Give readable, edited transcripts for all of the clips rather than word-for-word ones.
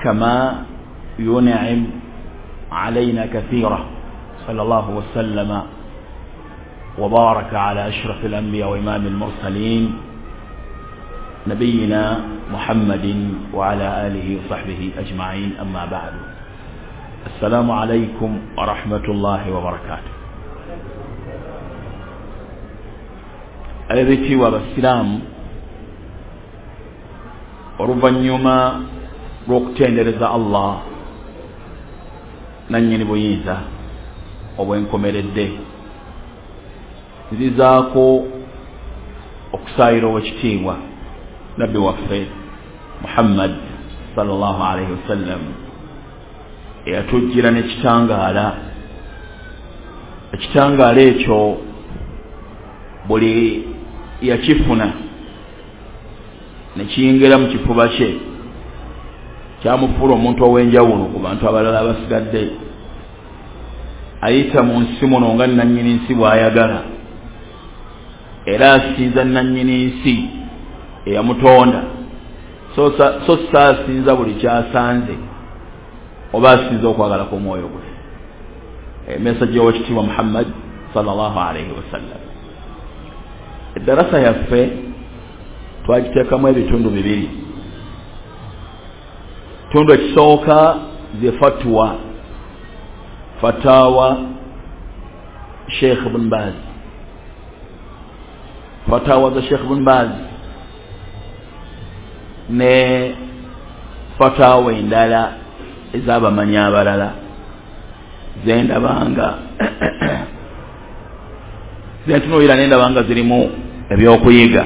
كما ينعم علينا كثيرا صلى الله وسلم وبارك على أشرف الأنبياء وإمام المرسلين نبينا محمد وعلى آله وصحبه أجمعين. أما بعد، السلام عليكم ورحمة الله وبركاته. أيبتي وبالسلام وربنيما روكتين رضا الله ننيني بوينزا وبوينكم الدي zizaako okusayira owekitiibwa nabbi waffe Muhammad sallallahu alayhi wasallam eyatujjira n'ekitangaala. Ekitangaala ekyo buli yakifuna nekiyingira mu kifuba kye kyamufuula omuntu ow'enjawulo ku bantu abalala abasigadde. Ayita mu nsi muno nga nannyini nsi bw'ayagala, era asinza nannyini nsi eyamutonda, so saasinza buli kyasanze oba asinza okwagala kw'omwoyo gwe. Emesagi y'owekitiibwa Muhammad sallallahu alayhi wasallam. Eddarasa yaffe twagiteekamu ebitundu bibiri. Ekitundu ekisooka ze fatawa Sheikh Ibn Baz, fatawa za Sheikh Ibn Baz ne fatawa endala ez'abamanyi abalala zendabanga zentunuulira nendabanga zirimu ebyokuyiga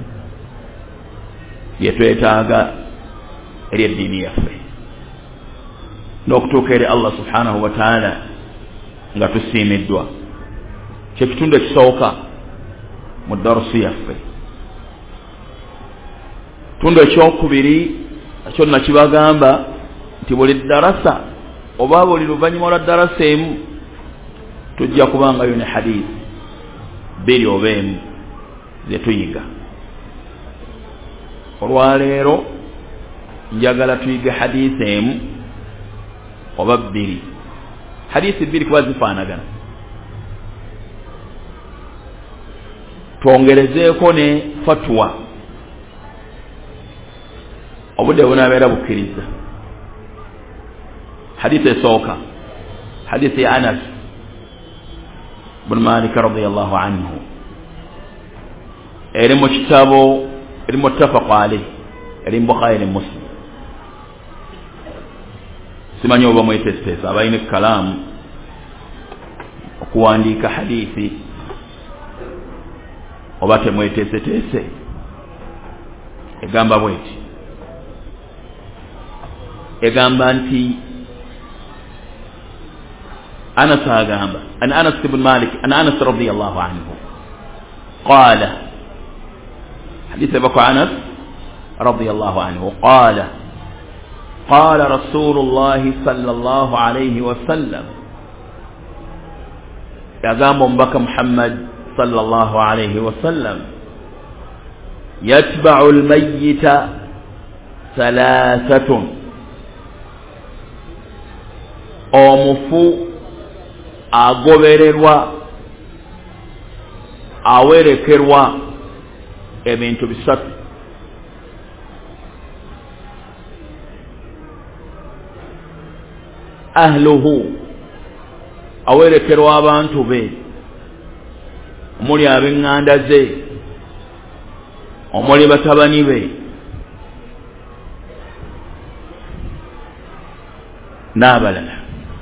bye twetaaga eri eddiini yaffe n'okutuuka eri Allah subhanahu wa ta'ala nga tusiimiddwa. Kyekitundu ekisooka mu darusi yaffe. Ekitundu ekyokubiri ekyo nakibagamba nti buli darasa oba buli luvannyuma lwa darasa emu tujja kubangayo ne hadiisi bbiri oba emu ze tuyiga. Olwaleero njagala tuyige hadiisi emu oba bbiri, hadiisi bbiri kuba zifaanagana, twongerezeeko ne fatwa obudde bunaabeera bukkiriza. Hadiisi esooka hadiisi ya Anas bin Malik radiyallahu anhu, eri mu kitabo eri muttafaq alayhi, eri mu Bukhari ne Muslim. Simanyi oba mwetesitesa abalina ekkalaamu okuwandiika hadiisi oba temweteeseteese. Egamba bweti, egamba nti Anas agamba an Anas ibn Malik an Anas radiyallahu anhu qala, hadiisi eva ku Anas radiyallahu anhu qala قال رسول الله صلى الله عليه وسلم، يقام بك محمد صلى الله عليه وسلم، يتبع الميت ثلاثة، omufu agobererwa awerekerwa ebintu bisatu. Ahluhu, awerekerwa abantu be omuli ab'eŋŋanda ze, omuli batabani be, n'abalala.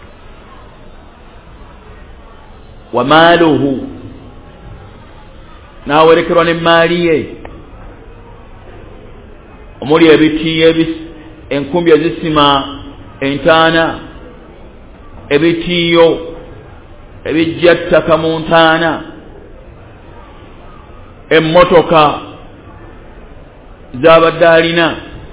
Wa maaluhu, n'awerekerwa n'emmaali ye omuli ebitiiyo enkumbi ezisima entaana, ebitiiyo ebijja ttaka mu ntaana, emmotoka z'abadde alina,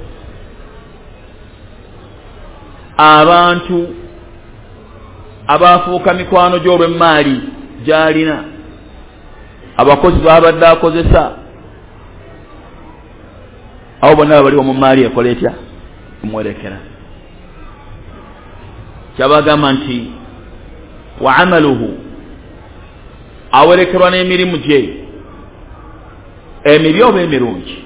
abantu abaafuuka mikwano gy'olw'emmaali gy'alina, abakozi b'abadde akozesa, abo bonna baliwo mu maali ekola etya emwerekera. kyabagamba nti wa amaluhu awerekerwa n'emirimu gye emibi oba emirungi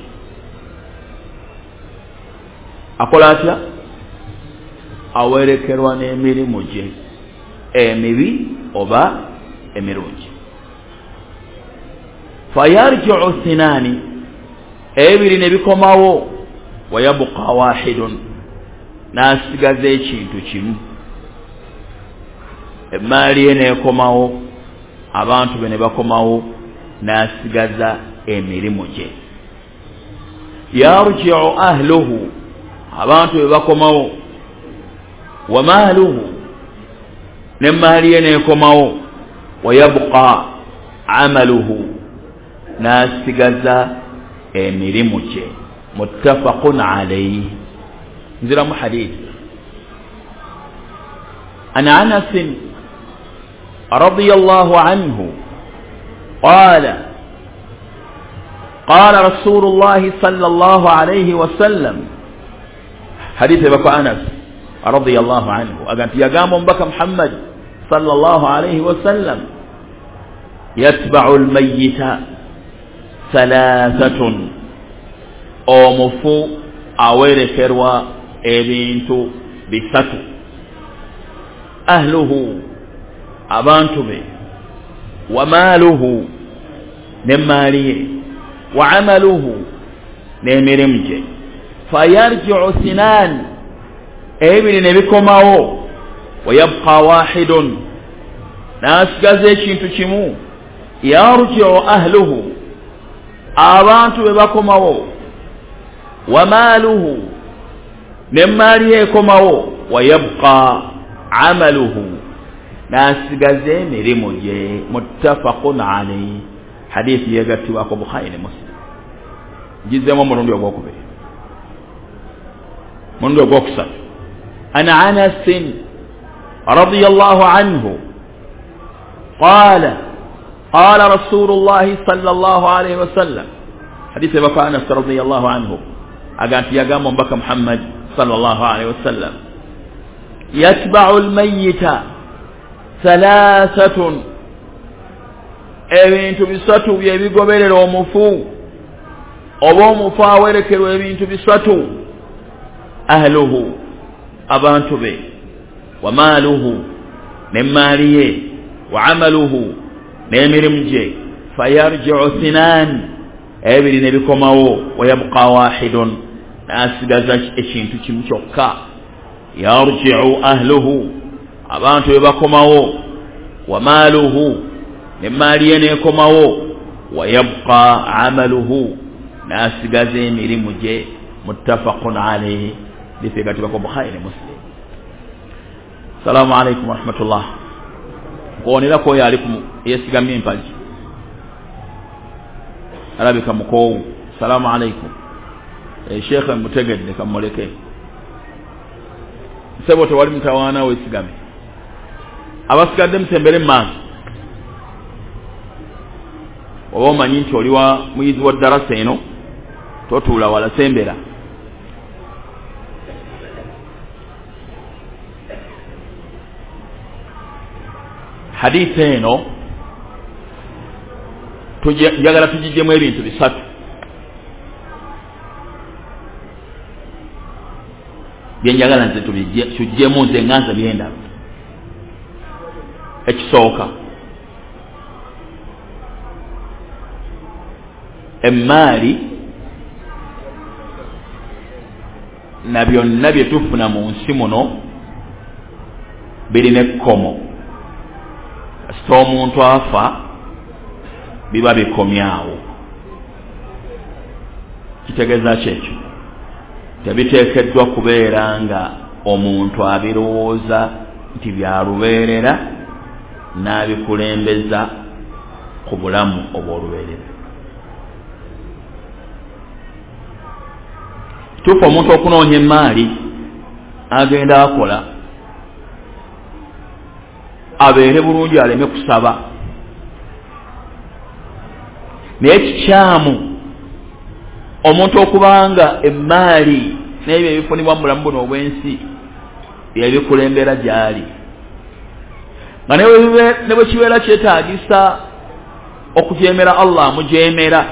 akola atya awerekerwa n'emirimu gye emibi oba emirungi fayarji'u sinani ebiri ne bikomawo wayabqa wahidun n'asigaza ekintu kimu emaali ye neekomawo abantu be ne bakomawo n'asigaza emirimu gye yarji'u ahluhu abantu be bakomawo wa maaluhu n'emaali ye neekomawo wayabqa amaluhu n'asigaza emirimu gye muttafaqun alayhi nzira mu hadith an Anas radiyallahu anhu qala قال رسول الله صلى الله عليه وسلم حديث بكى أنس رضي الله عنه أقنت يقام بك محمد صلى الله عليه وسلم يتبع الميت ثلاثة أومفو أوير كروا إبنتو بساتو أهله أبانتو به وماله نماليه وعمله نمرمجه فيرجع سنان ابن نبيكماو ويبقى واحد ناس غزيشين تشمو يرجع أهله آبانتو ببكماو وماله نماريكماو ويبقى عمله ناس غزي مرمجه متفق عليه حديث يغتي واكو بخاري مسلم جزما مرندو يغوكو مرندو يغوكسا انا انس رضي الله عنه قال قال رسول الله صلى الله عليه وسلم حديث بكى انس رضي الله عنه اغانت يغام بك محمد صلى الله عليه وسلم يتبع الميت ثلاثة ebintu bisatu byebigoberera omufu oba omufu awerekerwa ebintu bisatu ahluhu abantu be wa maaluhu nemaali ye wa amaluhu n'emirimu gye fayarji'u sinan ebiri ne bikomawo wayabqa wahidun n'asigaza ekintu kimu kyokka yarji'u ahluhu abantu be bakomawo wa maaluhu nemaali ye neekomawo wayabqa amaluhu n'asigaza emirimu gye muttafaqun alayhi bifigatibako Bukhari ne Muslim. Assalamu alaikum warahmatullah. Kuonerako oyo ali yeesigamye empagi alabika mukoowu. Assalamu alaikum. Sheikh mutegedde kamuleke sebo tewali mutawaana weesigame abasigadde musembere mu maaso oba omanyi nti oliwa muyizi wa darasa eno totuula wala sembera hadisi eno njagala tugijjemu ebintu bisatu byenjagala nze tujjemu nze nganza byenda ekisooka emaali na byonna bye tufuna mu nsi muno birina ekkomo kasita omuntu afa biba bikomyawo kitegeeza kyekyo tebiteekeddwa kubeera nga omuntu abirowooza nti byalubeerera n'abikulembeza ku bulamu obw'olubeerera. Tufa omuntu okunoonya emaali agenda akola abeere bulungi aleme kusaba naye kikyamu omuntu okubanga emaali n'ebyo ebifunibwa mu bulamu buno obw'ensi yabikulembera gyali nga ne bwe kibeera kyetaagisa okujeemera Allah mujeemera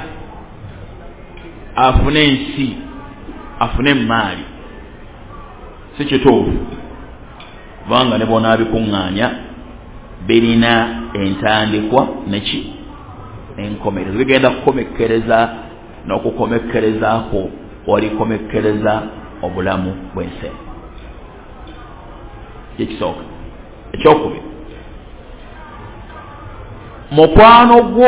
afune ensi afune maali si kituufu kubanga ne bona abikuŋŋaanya birina entandikwa neki enkomerero bigenda kukomekkereza n'okukomekkerezaako walikomekkereza obulamu bw'ensi ekisooka ekyokubiri mukwano gwo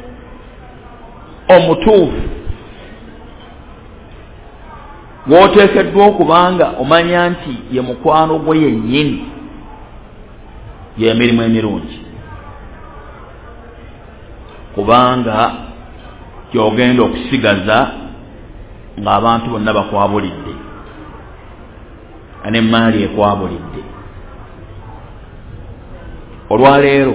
omutuufu gw'oteekeddwa okubanga omanya nti ye mukwano gwo yennyini y'emirimu emirungi kubanga gy'ogenda okusigaza ng'abantu bonna bakwabulidde n'emmaali ekwabulidde. Olwaleero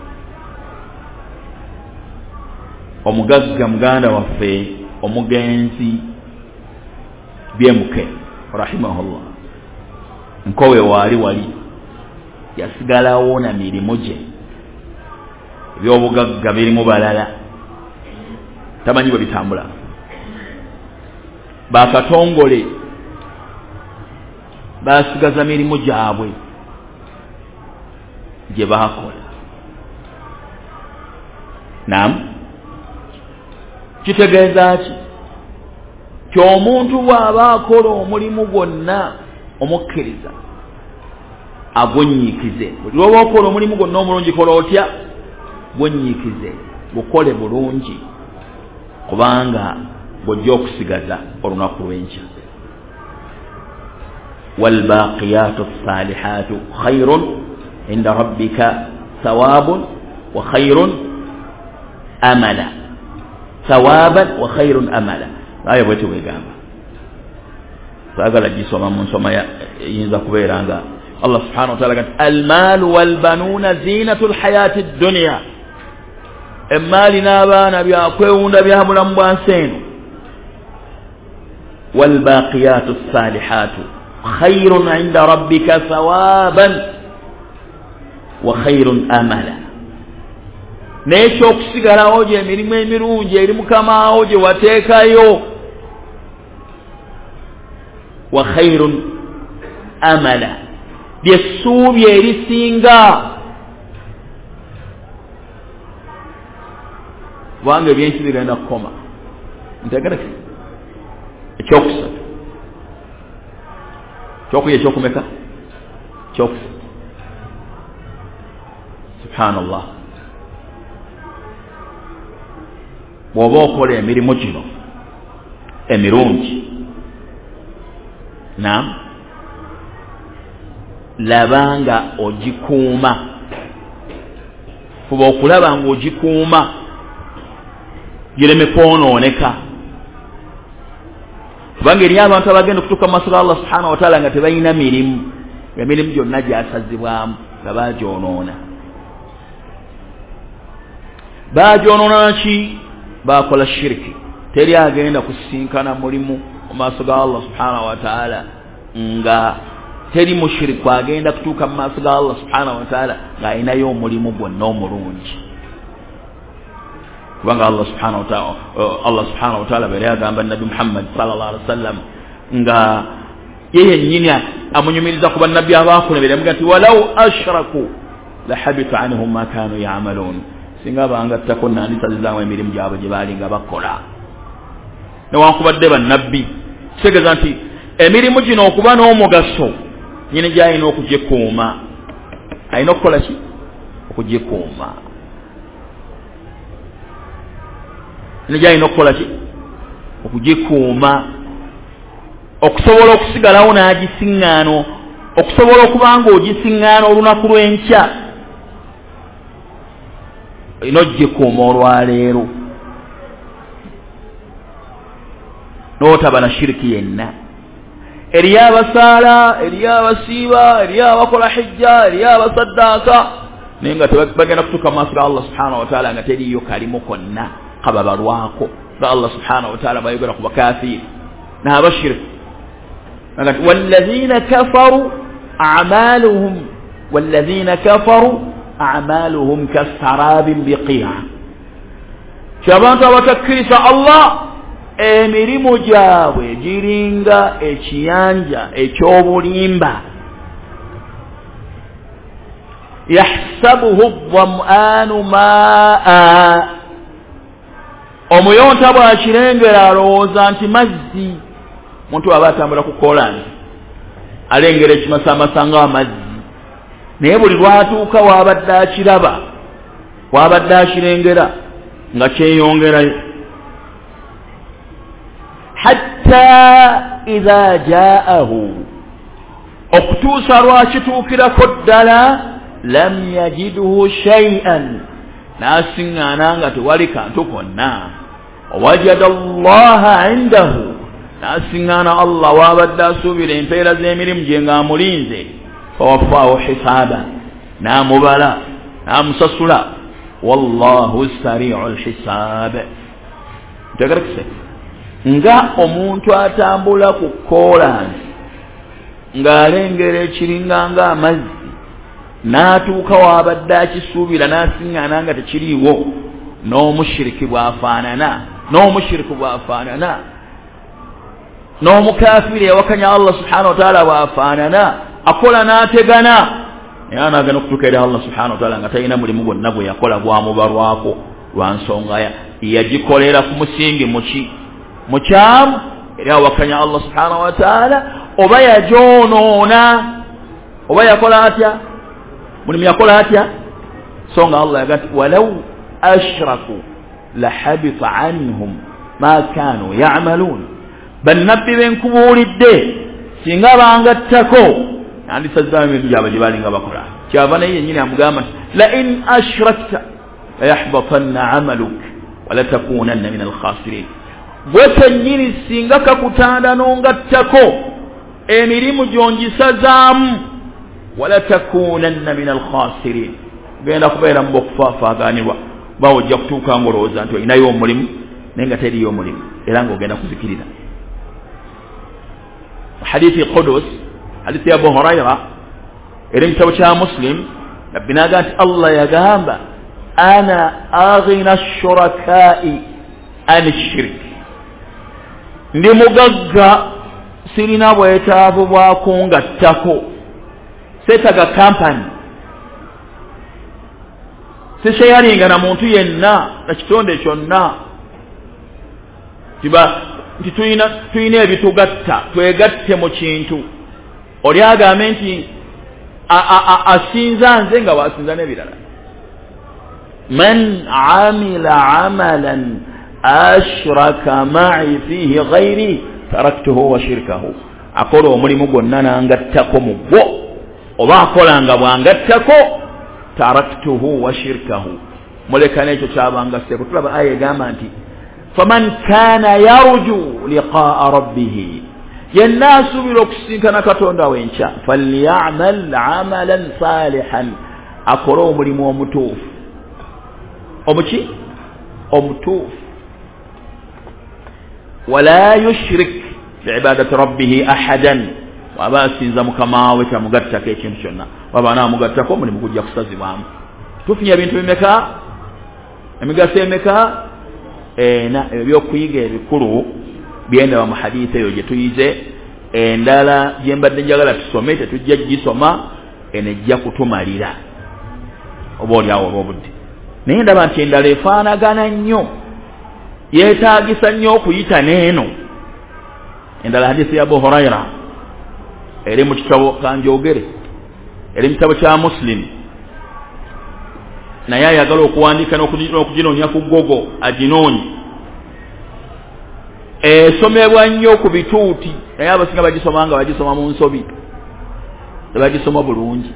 omugagga muganda waffe omugenzi BMK rahimahullah nkowe wali yasigalawo na mirimu gye ebyobugagga birimu balala tamanyi bwe bitambula bakatongole basigaza mirimu gyabwe gye bakola. Naam, kitegeeza ki? Ky'omuntu bw'aba akola omulimu gwonna omukkiriza agunyiikize. Bw'oba okola omulimu gwonna omulungi kola otya? Gunyiikize, gukole bulungi kubanga bw'ojja okusigaza olunaku lw'enkya. Walbaqiyatu ssalihatu khayrun inda rabbika thawabun wa khayrun amala. Thawaban wa khayrun amala. Aya bwete wegamba saagala gisoma mu nsoma yinza kubeera nga Allah subhanahu wa ta'ala gati almalu walbanuna zinatul hayati dunya, emmali n'abaana byakwewunda bya bulamu bwa nsi eno. Walbaqiyatu ssalihatu khayrun inda rabbika thawaban wa khayrun amala. N'ekyokusigalawo gye emirimu emirungi eri mukamaawo gye wateekayo. Wa khayrun amala, lyessuubi erisinga. Kubanga ebyensi bigenda kukoma. Ntegereke ekyokusatu kyokuya ekyokumeka kyokusatu. Subhanallah, bw'oba okola emirimu gino emirungi, naam, labanga ogikuuma. Fuba okulaba nga ogikuuma gireme kwonooneka, kubanga eri abantu abagenda okutuuka mu maaso ga Allah subhanahu wa ta'ala nga tebalina mirimu, emirimu gyonna gyasazibwamu nga bagyonoona. Bagyonoona ki? Bakola shiriki. Teri agenda kusinkana mulimu mu maaso ga Allah subhanahu wa ta'ala nga teri mushiriku agenda kutuuka mu maaso ga Allah subhanahu wa ta'ala ng'alinayo omulimu gwonna omulungi. Kubanga Allah subhanahu wa ta'ala bwe yagamba Nabi Muhammad sallallahu alaihi wasallam nga yeye nnyini amunyumiriza ku bannabbi abaakulembera amuga nti walau ashraku la habita anhum ma kanu ya'malun, singa bangattako nandisazizaamu emirimu gyabwe gye baalinga bakola. Newankubadde bannabbi kitegeeza nti emirimu gino okuba n'omugaso nyini gy'alina okugikuuma. Alina okukola ki? Okugikuuma. Nyini gy'alina okukola ki? Okugikuuma, okusobola okusigalawo n'agisiŋŋaano, okusobola okuba nga ogisiŋŋaana olunaku lw'enkya. Olina ogikuuma olwaleero n'otaba na shiriki yenna. Eriyo abasaala, eriyo abasiiba, eriyo abakola hijja, eriyo abasaddaaka, naye nga tebagenda kutuuka mu maaso ga Allah subhanahu wa ta'ala nga teriyo kalimu konna kababalwako nga Allah subhanahu wa ta'ala bayogera ku bakafiiri n'abashiriki. Walladhina kafaru أعمالهم والذين كفروا أعمالهم كسراب بقيعة شابانت وتكريس الله emirimu gyabwe giringa ekiyanja ekyobulimba yahsabuhu dham'anu ma'a omuyonta bw'akirengera alowooza nti mazzi omuntu aba atambula ku kolansi alengera ekimasamasa ng'amazzi naye buli lwatuuka wabadde akiraba wabadde akirengera nga kyeyongerayo hatta idha ja'ahu okutuusa lwakituukirako ddala lam yajidhu shay'an nasiŋŋaana nga tewali kantu konna wajada allaha indahu nasiŋŋaana allah wabadde asuubira empeera z'emirimu gye ng'amulinze fawafaahu hisaaba n'amubala n'amusasula wallahu sari'u lhisaab ntegerekise nga omuntu atambula ku kolansi ng'alengera ekiringanga amazzi n'atuuka wabadde akisuubira n'asiŋŋaana nga tekiriiwo n'omushiriki bw'afaanana n'omukaafiri ewakanya allah subhanahu wa ta'ala bw'afaanana akola n'ategana naye anaagana okutuuka eri allah subhanahu wa ta'ala nga talina mulimu gwonna gwe yakola gwamubalwako lwa nsonga yagikolera ku musingi mukyamu eri awakanya allah subhanahu wa ta'ala oba yagyonoona oba yakola atya mulimu yakola atya so nga allah yagati walaw ashraku lahabita anhum ma kanu ya'maluun bannabbi benkubuulidde singa bangattako nandisazaamu ebintu gyabwe gye balinga bakola kyava naye yennyini amugamba nti la in ashrakta layahbatanna amaluk walatakunanna min alkhasirin gwe kennyini singa kakutanda n'ongattako emirimu gyongisazaamu walatakunanna min alkhasirin genda kubeera mu bokufaafaganirwa bawo ojja kutuuka ng'olowooza nti olinayo omulimu naye nga teriyo omulimu era ng'ogenda kuzikirira hadithi qudus hadithi ya abu huraira eri mu kitabo kya muslim nabbi n'agamba nti allah yagamba ana aghina shurakai an shirk ndi mugagga sirina bwetaavu bwakungattako seetaga kampani sisheyalinga na muntu yenna na kitonde kyonna nti tuyina ebitugatta twegatte mu kintu oli agambe nti asinza nze nga wasinza n'ebirala man amila amalan ashraka ma'i fihi ghairi taraktuhu wa shirkahu akola omulimu gwonna nangattako mu gwo oba akolanga bwangattako taraktuhu wa shirkahu muleka n'ekyo kyabangasseko tulaba aya egamba nti faman kana yarju liqaa rabbihi yenna asuubira okusinkana katonda w'enkya falyamal amalan salihan akole omulimu omutuufu omuki omutuufu wala yushrik biibadati rabbihi ahadan waba asinza mukama we tamugattako ekintu kyonna waba naamugattako omulimu gujja kusazibwamu tufunye ebintu bimeka emigaso emeka ebyokuyiga ebikulu byendaba mu hadithi eyo gye tuyize endala gye mbadde njagala tusome tetujja gisoma enejja kutumalira oba oliawo olw'obudde naye ndaba nti endala efaanagana nnyo yeetaagisa nnyo okuyita n'eno endala hadithi ya abu huraira eri mu kitabo kanjogere eri mu kitabo kya muslim naye ayagala okuwandiika n'okuginoonya ku gogo aginoonye esomebwa nnyo ku bituuti naye abasinga bagisoma nga bagisoma mu nsobi tebagisoma bulungi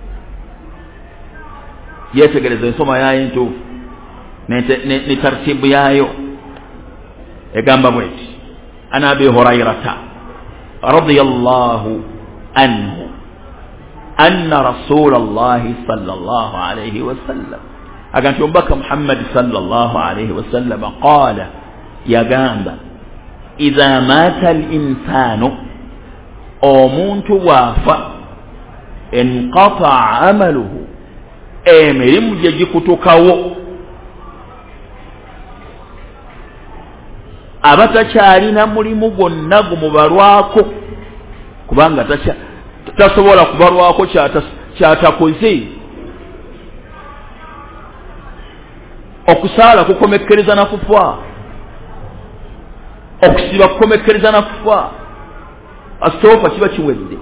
yetegereza ensoma yayo entuufu ne tartibu yayo egamba bweti ana abi hurairata radiyallahu anhu anna rasulallahi sallallahu alayhi wasallam aganti omubaka muhammad sallallahu alayhi wasallam qala yagamba idha mata al insanu omuntu waafa enqata amaluhu emirimu gye gikutukawo abatakyalina mulimu gwonna gumubalwako kubanga tasobola kubalwako kyatakoze okusaala kukomekkereza na kufa okusiba kukomekkereza na kufa asitoofa kiba kiwedde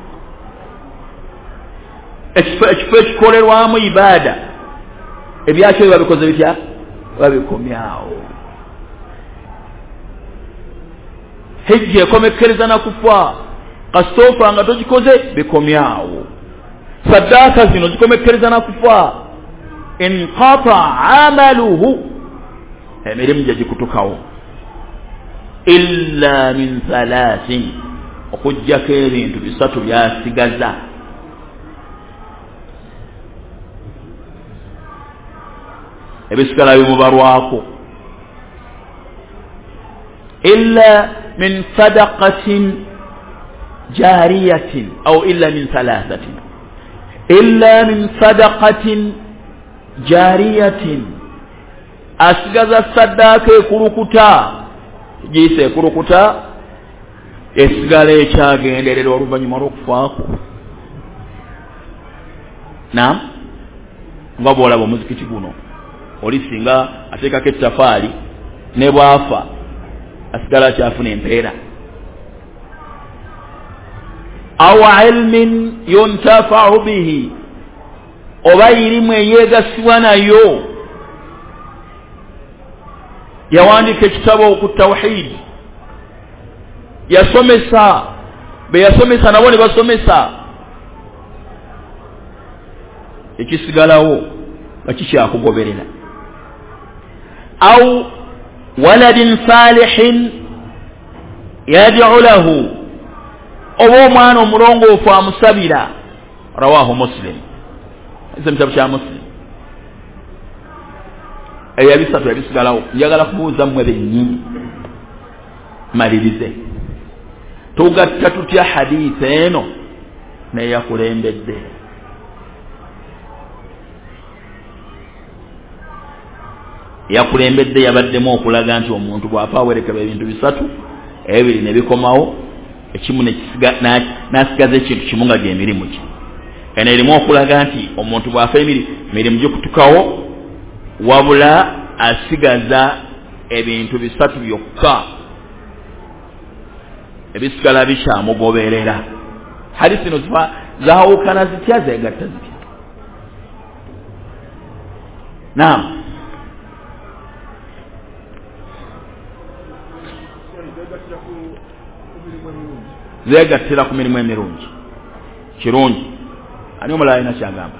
ekifo ekikolerwamu ibaada ebyakyo babikoze bitya babikomyawo hijja ekomekkereza na kufa kasitoofa nga togikoze bikomyawo saddaaka zino zikomekkereza na kufa inqata amaluhu emirimu gye gikutukawo illa min thalathin okujjako ebintu bisatu byasigaza ebisigala bimubalwako illa min sadaqatin jariyatin aw illa min thalathatin illa min sadaqatin jariyatin asigaza saddaaka ekulukuta giyise ekulukuta esigala ekyagenderera oluvannyuma lw'okufaako naam nga bw'olaba omuzikiti guno oli singa ateekako ettafaali ne bwafa asigala kyafuna empeera aw ilmin yuntafa'u bihi oba irimu eyeegasibwa nayo yawandiika ekitabo ku tawhid yasomesa be yasomesa nabo ne basomesa ekisigalawo bakikyakugoberera aw waladin salihin yad'u lahu oba omwana omulongoofu amusabira rawahu muslim ekitabo kya muslim ebisatu ebisigalawo njagala kubuuza mmwe bennyini malirize tugatta tutya hadiisi eno neyakulembedde yakulembedde yabaddemu okulaga nti omuntu bw'afa awerekerwa ebintu bisatu ebiri ne bikomawo ekimu n'asigaza ekintu kimu nga gy'emirimu gye eno erimu okulaga nti omuntu bw'afa emirimu gikutukawo wabula asigaza ebintu bisatu byokka ebisigala bikyamugoberera hadisi zino zawukana zitya zegatta zitya naam zegattira ku mirimu emirungi kirungi ani omulala alina kyagamba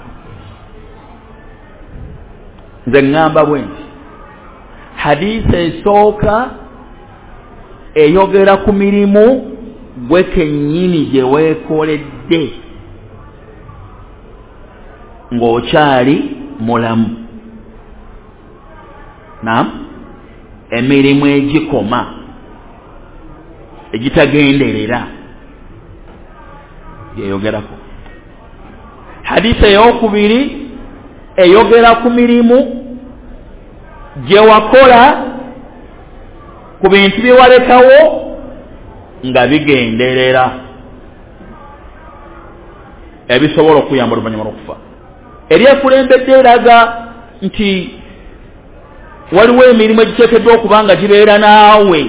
nze ŋŋamba bwe nti hadisi esooka eyogera ku mirimu gwe kennyini gye weekoledde ng'okyali mulamu naam emirimu egikoma egitagenderera yeyogerako hadisi eyokubiri eyogera ku mirimu gye wakola ku bintu bye walekawo nga bigenderera ebisobola okuyamba oluvannyuma lw'okufa eryekulembedde eraga nti waliwo emirimu egiteekeddwa okuba nga gibeera naawe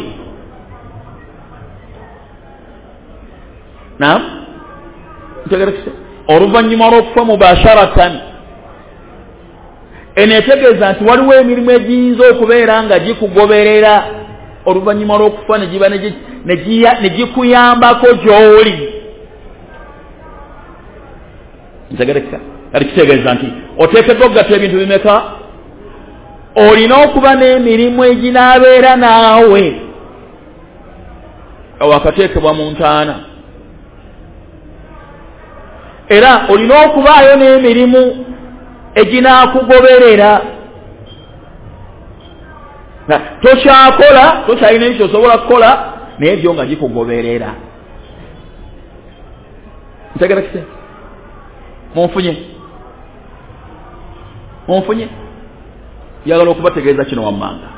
naam ntegerekise oluvannyuma lw'okufa mubasharatan eneetegeeza nti waliwo emirimu egiyinza okubeera nga gikugoberera oluvannyuma lw'okufa ne giba ne gikuyambako gy'oli ntegerekisa kati kitegeeza nti oteekeddwa okugatta ebintu bimeka olina okuba n'emirimu eginaabeera naawe awakateekebwa mu ntaana era olina okubaayo n'emirimu eginaakugoberera tokyalina ekyo osobola kukola naye byo nga gikugoberera ntegerekise munfunye yagala okubategeeza kino wammanga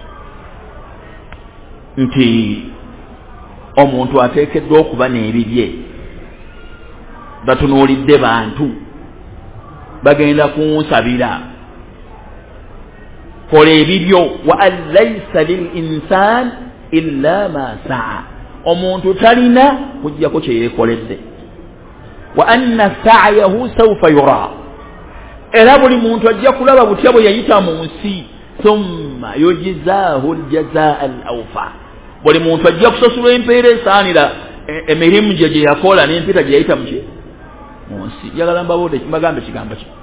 nti omuntu ateekeddwa okuba n'ebibye batunuulidde bantu bagenda kunsabira kola ebibyo wa an laysa lil insani illa ma saa omuntu talina kujjako kye yeekoledde wa anna sa'yahu sawfa yura era buli muntu ajja kulaba butya bwe yayita mu nsi thumma yujzaahu aljazaa alawfa buli muntu ajja kusasulwa empeera esaanira emirimu gye yakola n'empita gye yayita mu nsi njagala mbabuude mbagambe ekigambo kino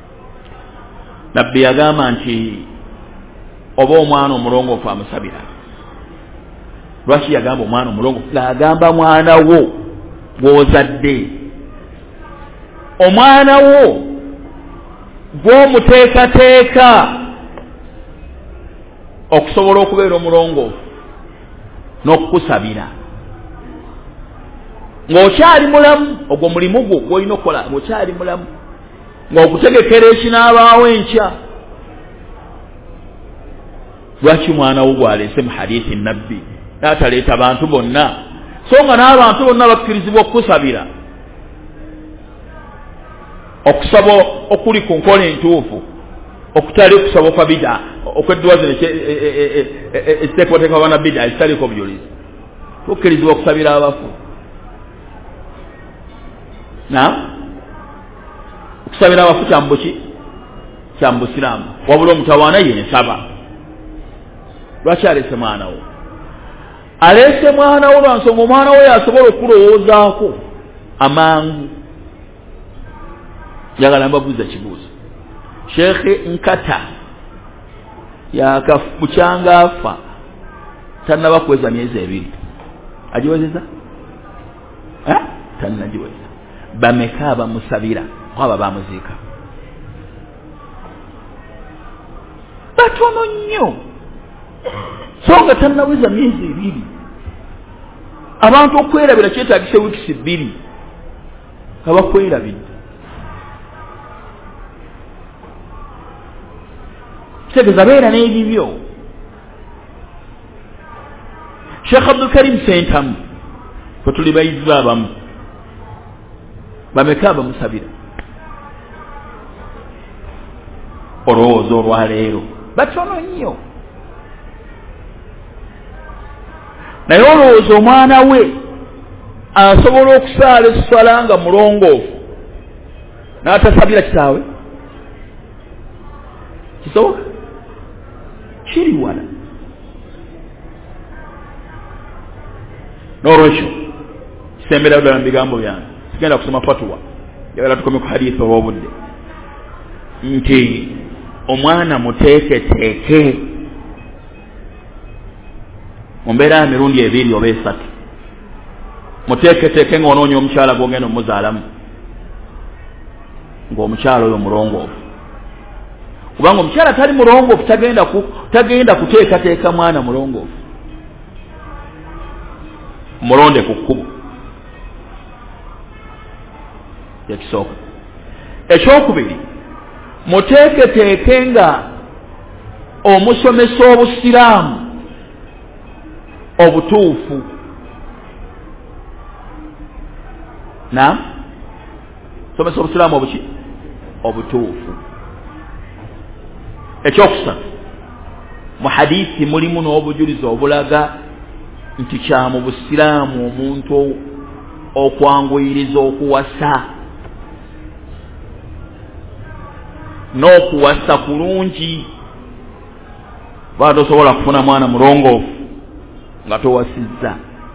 nabbi yagamba nti oba omwana omulongoofu amusabira lwaki yagamba omwana omulongoofu ng'agamba mwana wo gw'ozadde omwana wo gw'omuteekateeka okusobola okubeera omulongoofu n'okukusabira ng'okyali mulamu ogwo mulimu gwo gw'olina okukola ng'okyali mulamu ng'okutegekera ekinaabaawo enkya lwaki mwana wo gwaleese mu hadiisi nabbi n'ataleeta abantu bonna so nga n'abantu bonna bakkirizibwa okukusabira okusaba okuli ku nkola entuufu okutali okusaba kwa bida okweddwa zino ekiteekwateekwa bana bida ekitaliko obujulizi tukkirizibwa okusabira abafu okusabira abafu kyambuki kyambusiraamu wabula omutawaana yensaba lwaki aleese mwana wo aleese mwana wo lwansonga omwana wo yasobola okulowoozaako amangu njagala mbabuuza kibuuzo sheekhe nkata bukyanga afa tannaba kuweza myezi 2 agiwezeza tannagiweza bameka bamusabira waba bamuziika batono nnyo so nga tannaweza myezi 2 abantu okwerabira kyetaagisa wiikisi 2 nga bakwerabidde kitegeeza beera n'ebibyo Sheikh Abdul Karim Sentamu kwe tuli bayizi abamu bameka bamusabira olowooza olwaleero batono nnyo naye olowooza omwana we asobola okusaala essala nga mulongoofu n'atasabira kitaawe kisoboka kiri wala n'olwekyo kisembera ddala mu bigambo byange sigenda kusoma fatuwa yagala tukome ku hadiisi olw'obudde nti omwana muteeketeeke mu mbeera ya mirundi 2 oba 3 muteeketeeke ng'onoonya omukyala gw'ogenda omuzaalamu ng'omukyala oyo mulongoofu kubanga omukyala tali mulongoofu tagenda kuteekateeka mwana mulongoofu mulonde ku kkubo ekisooka ekyokubiri muteeketeeke nga omusomesa obusiraamu obutuufu somesa obusiraamu obuki obutuufu ekyokusatu mu hadiisi mulimu n'obujulizi obulaga nti kya mu busiraamu omuntu okwanguyiriza okuwasa n'okuwasa kulungi baba tosobola kufuna mwana mulongoofu nga towasizza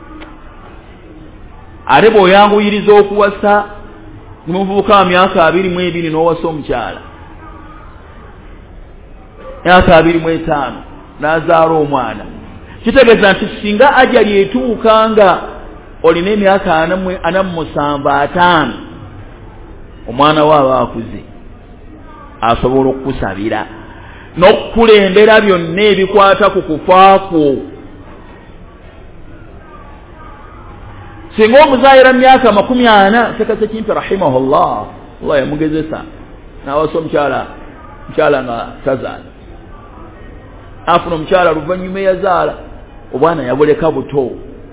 ate bw'oyanguyiriza okuwasa muvubuka wa myaka 22 n'owasa omukyala myaka 25 n'azaala omwana kitegeeza nti singa ajja lyetuuka nga olina emyaka 47 omwana we aba akuze asobola okukusabira n'okukulembera byonna ebikwata ku kufa kwo singa omuzaayira myaka 40 sekase kimpe rahimahullah Allah yamugezesa n'awasa omukyala nga tazaala afuna omukyala luvannyuma yazaala obwana yabuleka buto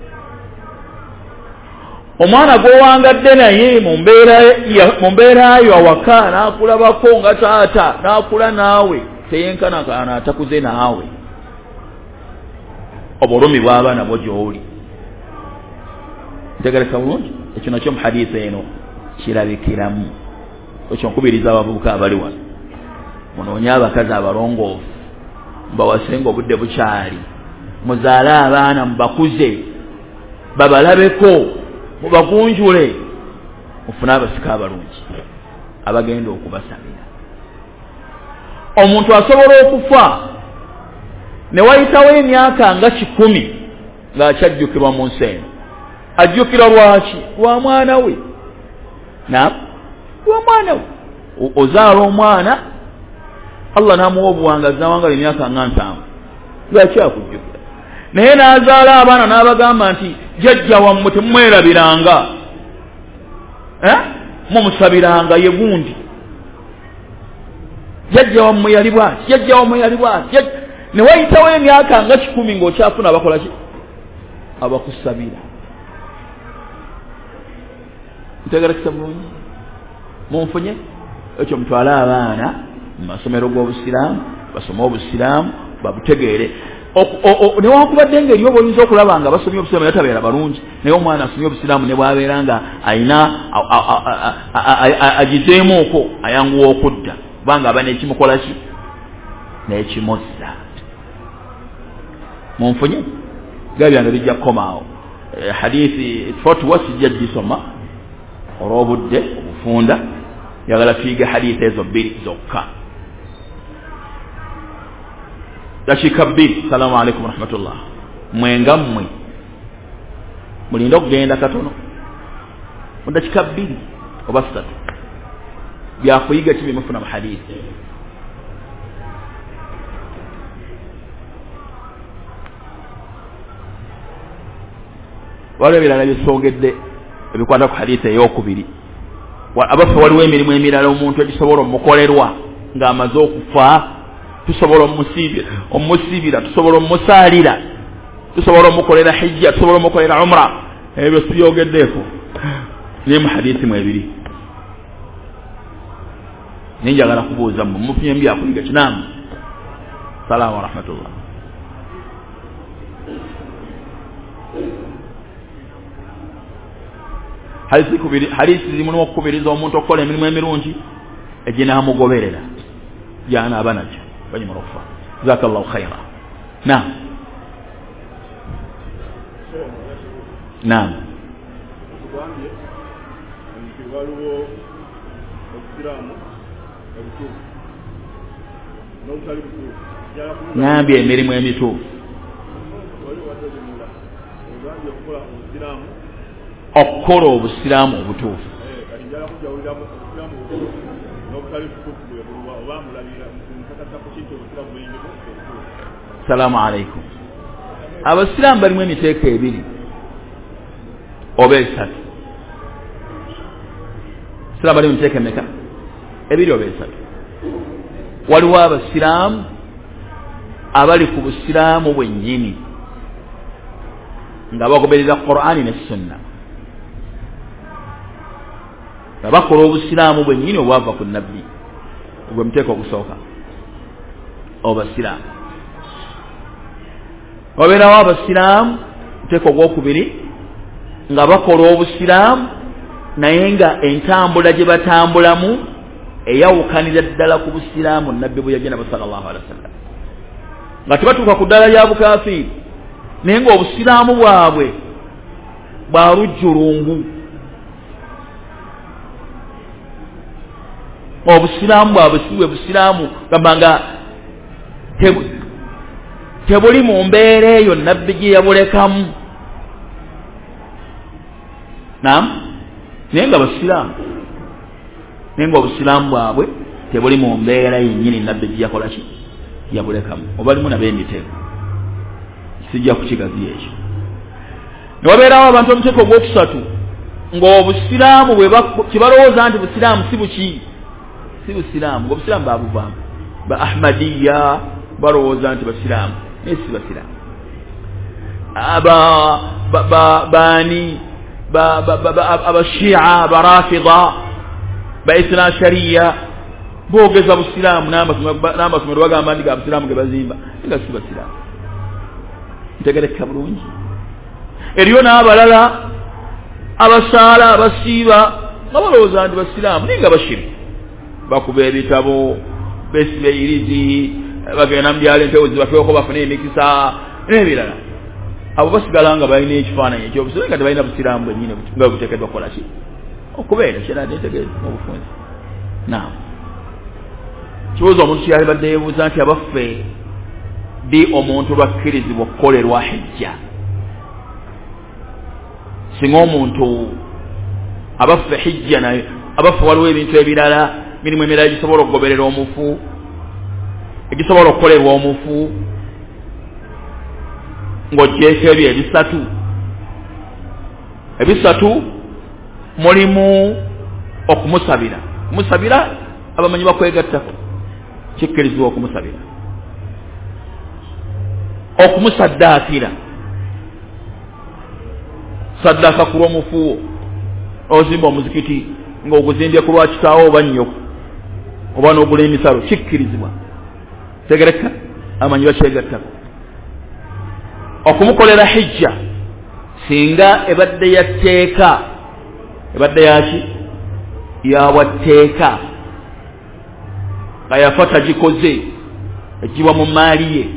omwana gwowangadde naye mu mbeera yo awaka n'akulabako nga taata n'akula naawe teyenkana kana atakuze naawe obulumi bw'abaana bwo gy'oli ntegereka bulungi ekyo nakyo mu hadiisi eno kirabikiramu ekyo nkubiriza abavubuka abali wano munoonye abakazi abalongoofu mbawasenga obudde bukyali muzaale abaana mubakuze babalabeko mubagunjule mufune abasika abalungi abagenda okubasabira omuntu asobola okufa ne wayitawo emyaka nga 10 ng'akyajjukirwa mu nsi eno ajjukira lwaki lwa mwana we lwa mwana we ozaala omwana Allah n'amuwa obuwangazi n'awangala emyaka nga 5 lwaki akujjukira naye n'azaala abaana n'abagamba nti jjajja wammwe temumwerabiranga mumusabiranga ye gundi jjajja wammwe yali bwati jjajja wammwe yali bwati ne wayitawo emyaka nga 10 ng'okyafuna abakola ki abakusabira ntegerekesa bulungi munfunye ekyo mutwale abaana mu masomero g'obusiraamu basome obusiraamu babutegeere newankubadde ngeri oba oyinza okulaba nga basomye obusiraamu naye tabeera balungi naye omwana asomye obusiraamu ne bwabeera nga ayina agizeemuuko ayanguwa okudda kubanga aba nekimukola ki nekimuzza munfunye gabyange bijja kukomaawo hadithi tufuatuwa sijja gisoma olw'obudde obufunda yagala tuyiga hadithi ezo 2 zokka dakika 2 salamu alaikum warahmatullah mwenga mmwe mulinda okugenda katono mu dakika 2 oba 3 byakuyiga kibi mufuna mu hadithi waliwo ebirala bisongedde ebikwata ku hadithi ey'okubiri abafe waliwo emirimu emirala omuntu egisobola omukolerwa ng'amaze okufa tusobola omusibira tusobola omusaalira tusobola omukolera hijja tusobola omukolera umra ebyo sibyogeddeeko naye mu hadithi mu ebiri naye njagala kubuuza mmwe mufunye mbyakuyiga kinaamu salaamu warahmatullah hadithi zimulimu okukubiriza omuntu okukola emirimu emirungi eginaamugoberera gyanaaba nakyo banyuma okufa jazakallahu khaira naam ngambye emirimu emituufu okukola obusiraamu obutuufu salaamu alaikum abasiraamu balimu emiteeka 2 oba 3 siraamu balimu emiteeka emeka 2 oba 3 waliwo abasiraamu abali ku busiraamu bwennyini nga bagoberera Qur'ani ne Sunna nga bakola obusiraamu bwennyini obwava ku nabbi ogwe muteeka ogusooka obasiraamu wabeerawo abasiraamu muteeka ogwokubiri nga bakola obusiraamu naye nga entambula gye batambulamu eyawukanira ddala ku busiraamu nabbi bwe yagenda sallallahu alaihi wasallam nga tebatuuka ku ddala lya bukafiiri naye nga obusiraamu bwabwe bwa lujjulungu obusiraamu bwabwe si bwe busiraamu gamba nga tebuli mu mbeera eyo nabbi gye yabulekamu naye nga basiraamu naye nga obusiraamu bwabwe tebuli mu mbeera yennyini nabbi gye yakola ki yabulekamu obalimu nab'emiteeko sijja kukigaziya ekyo ne wabeerawo abantu omuteeko ogwokusatu ng'obusiraamu bwe kibalowooza nti busiraamu si buki si busiraamu ng'obusiraamu babuvaamu ba ahmadiya balowooza nti basiraamu naye si basiraamu bani abashia barafida ba ithna shariya boogeza busiraamu n'amasomero bagamba ndi ga busiraamu ge bazimba nga si basiraamu ntegereka bulungi eriyo n'abalala abasaala abasiiba nga balowooza nti basiraamu naye nga bashiri bakuba ebitabo besiba irizi bagenda mu byalo empewo zibatweko bafune emikisa n'ebirala abo basigala nga balina ekifaananyi ekyobusiraamu nga tebalina busiraamu bwennyini nga buteekeddwa kukola ki okubeera kyera netegeeza obufunzi naam kibuuza omuntu kyeyalibadde yeebuuza nti abaffe di omuntu lwakkirizibwa okukolerwa hijja singa omuntu abaffe hijja naye abaffe waliwo ebintu ebirala mirimu emirala egisobola okugoberera omufu egisobola okukolerwa omufu ng'ogyeko ebyo ebisatu mulimu okumusabira abamanyi bakwegattako kikkirizibwa okumusabira okumusaddaakira saddaaka ku lw'omufuwo ozimba omuzikiti ng'oguzimbye ku lwa kitaawo oba nnyoko oba n'ogula emisalo kikkirizibwa tegereka amanyi bakyegattako okumukolera hijja singa ebadde yatteeka ebadde yaki yawatteeka nga yafa tagikoze egiwa mu maali ye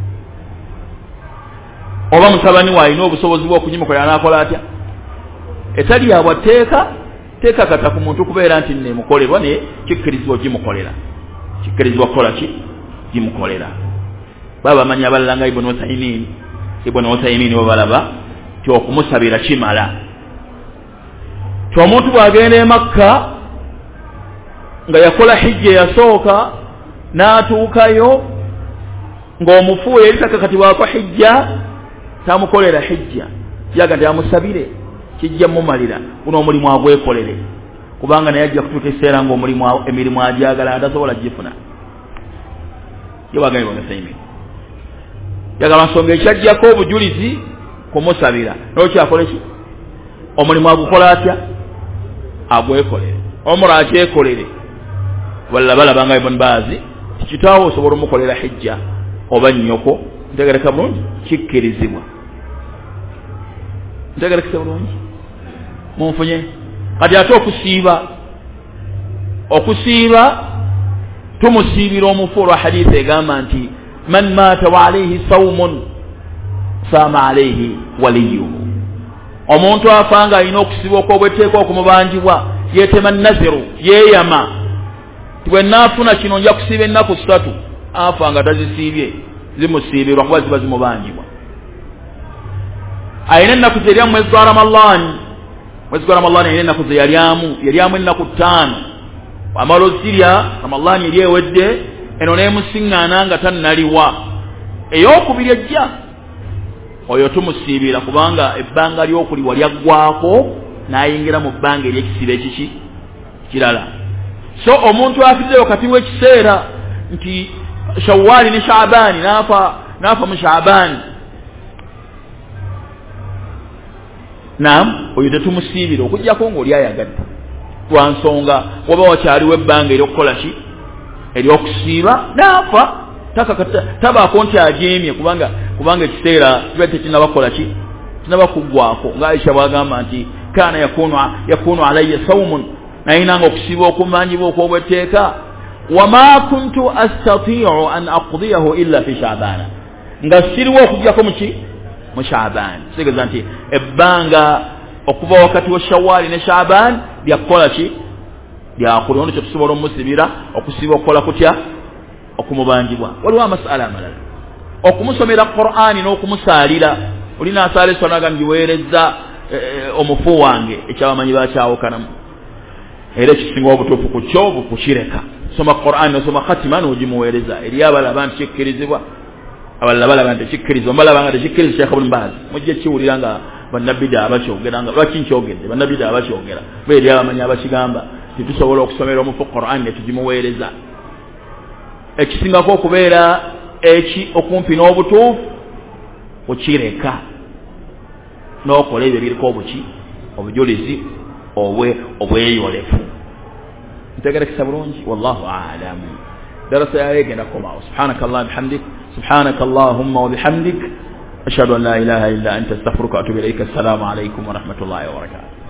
oba mutabani we alina obusobozi bw'okugimukolera n'akola atya etali yawatteeka teeka kata ku muntu kubeera nti nemukolerwa naye kikkirizibwa ogimukolera kikkirizibwa kukola ki gimukolera baba bamanyi abalala nga Ibn Uthaymin webalaba ti okumusabira kimala ti omuntu bw'agenda e Makka nga yakola hijja yasooka n'atuukayo ng'omufu yali takakatibwako hijja tamukolera hijja yaga nti amusabire kijja mumalira guno omulimu agwekolere kubanga naye ajja kutuuka ekiseera emirimu agyagala atasobola gifuna yewagambye Ibn Uthaymin yagamba nsonga ekyajjako obujulizi kumusabira n'okyakola ki omulimu agukola atya agwekolere omulala akyekolere walla balaba nga Ibn Baz kitaawo osobola omukolera hijja oba nnyoko ntegereka bulungi kikkirizibwa ntegerekese bulungi munfunye kati ate okusiiba tumusiibira omufu olwa hadithi egamba nti man maata wa alayhi sawmun saama alayhi waliyuhu omuntu afa nga alina okusiba okwobwetteeka okumubanjibwa yeetema naziru yeeyama bwe naafuna kino nja kusiiba ennaku 3 afa nga tazisiibye zimusiibirwa kuba ziba zimubanjibwa ayina ennaku ze yalyamu mwezi gwa Ramadani ayina ennaku ze yalyamu ennaku 5 amala ozirya Ramadani eri ewedde eno neemusiŋŋaana nga tannaliwa ey'okubiri ejja oyo tumusiibira kubanga ebbanga ly'okuliwa lyaggwako n'ayingira mu bbanga ery'ekisibo ekiki kirala so omuntu afiddeyo kati w'ekiseera nti Shawwali ne Shaabaani n'afa mu Shaabaani naam oyo tetumusiibira okuggyako ng'oli ayagadde lwa nsonga waba wakyaliwo ebbanga ery'okukola ki ery'okusiiba n'afa tabaako nti ajeemye kubanga ekiseera kiba tekinabakola ki kinaba kuggwako nga Aisha bwagamba nti kaana yakunu alayya sawmun nayinanga okusiiba okumanjibwa okwobwetteeka wama kuntu astatii'u an aqdiyahu illa fi Shaabaana nga siriwo okuggyako mu Shaabaani kitegeeza nti ebbanga okuva wakati wa Shawwali ne Shaabaani lyakukola ki lyakuliwo nekyo tusobola omusibira okusiiba okukola kutya okumubanjibwa waliwo amasala amalala okumusomera Qur'ani n'okumusaalira olina asaala essonaga ngiweerezza omufu wange ekyabamanyi bakyawukanamu era ekisinga obutuufu ku kyo kukireka soma Qur'ani nosoma khatima n'ogimuweereza eri abalaba nti kikkirizibwa abalala balaba nti kikkirizibwa balaba nga tekikkirizibwa Sheikh Ibn Baz mujje kiwulira nga bannabbi da abakyogera nga lwaki nkyogedde bannabbi da abakyogera beeri abamanyi abakigamba tetusobola okusomera omufu Qur'an ne tugimuweereza ekisingako okubeera okumpi n'obutuufu okireka n'okola ebyo biriko obujulizi obweyolefu ntegerekesa bulungi wallahu a'lam darasa yawe egenda kukomaawo subhanaka allahumma wa bihamdik ashhadu an la ilaha illa anta astaghfiruka wa atubu ilayka assalamu alaykum wa rahmatullahi wa barakatuh